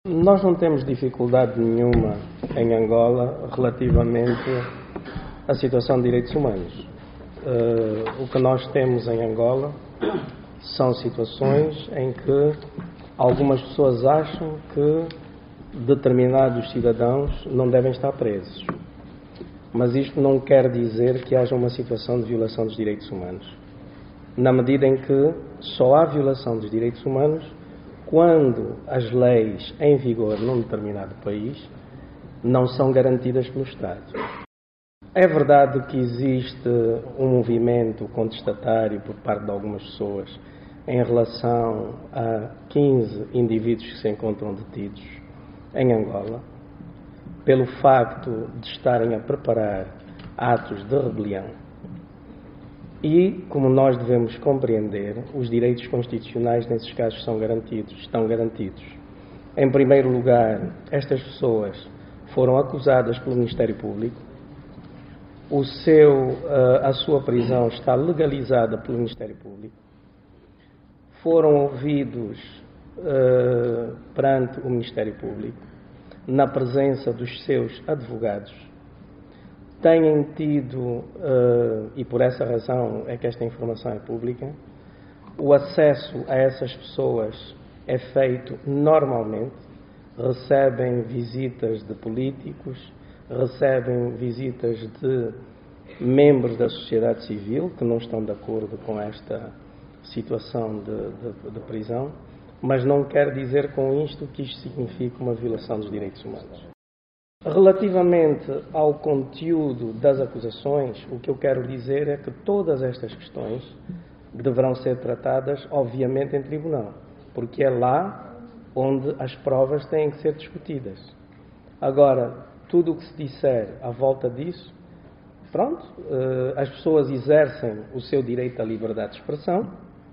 Nós não temos dificuldade nenhuma em Angola relativamente à situação de direitos humanos. O que nós temos em Angola são situações em que algumas pessoas acham que determinados cidadãos não devem estar presos. Mas isto não quer dizer que haja uma situação de violação dos direitos humanos, na medida em que só há violação dos direitos humanos quando as leis em vigor num determinado país não são garantidas pelo Estado. É verdade que existe um movimento contestatário por parte de algumas pessoas em relação a 15 indivíduos que se encontram detidos em Angola, pelo facto de estarem a preparar atos de rebelião. E, como nós devemos compreender, os direitos constitucionais nesses casos estão garantidos. Em primeiro lugar, estas pessoas foram acusadas pelo Ministério Público, a sua prisão está legalizada pelo Ministério Público, foram ouvidos perante o Ministério Público, na presença dos seus advogados, têm tido, e por essa razão é que esta informação é pública, o acesso a essas pessoas é feito normalmente, recebem visitas de políticos, recebem visitas de membros da sociedade civil que não estão de acordo com esta situação de prisão, mas não quer dizer com isto que isto signifique uma violação dos direitos humanos. Relativamente ao conteúdo das acusações, o que eu quero dizer é que todas estas questões deverão ser tratadas, obviamente, em tribunal, porque é lá onde as provas têm que ser discutidas. Agora, tudo o que se disser à volta disso, pronto, as pessoas exercem o seu direito à liberdade de expressão,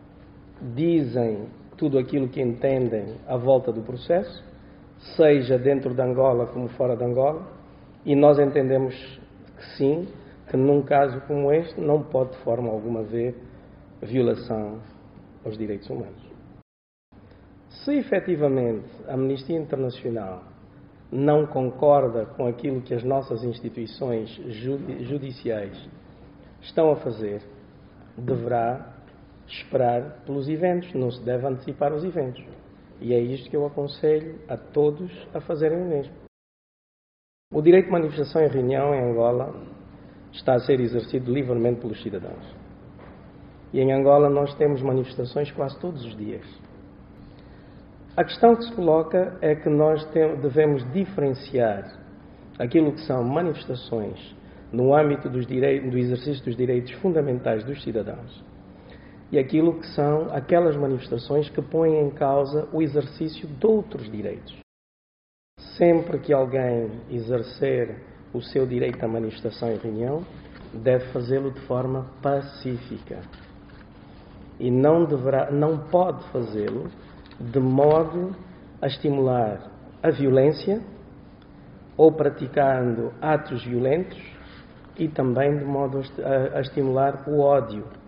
dizem tudo aquilo que entendem à volta do processo, seja dentro de Angola como fora de Angola, e nós entendemos que sim, que num caso como este não pode de forma alguma haver violação aos direitos humanos. Se efetivamente a Amnistia Internacional não concorda com aquilo que as nossas instituições judiciais estão a fazer, deverá esperar pelos eventos, não se deve antecipar os eventos. E é isto que eu aconselho a todos a fazerem o mesmo. O direito de manifestação e reunião em Angola está a ser exercido livremente pelos cidadãos. E em Angola nós temos manifestações quase todos os dias. A questão que se coloca é que nós devemos diferenciar aquilo que são manifestações no âmbito do exercício dos direitos fundamentais dos cidadãos e aquilo que são aquelas manifestações que põem em causa o exercício de outros direitos. Sempre que alguém exercer o seu direito à manifestação e reunião, deve fazê-lo de forma pacífica. E não pode fazê-lo de modo a estimular a violência ou praticando atos violentos e também de modo a estimular o ódio.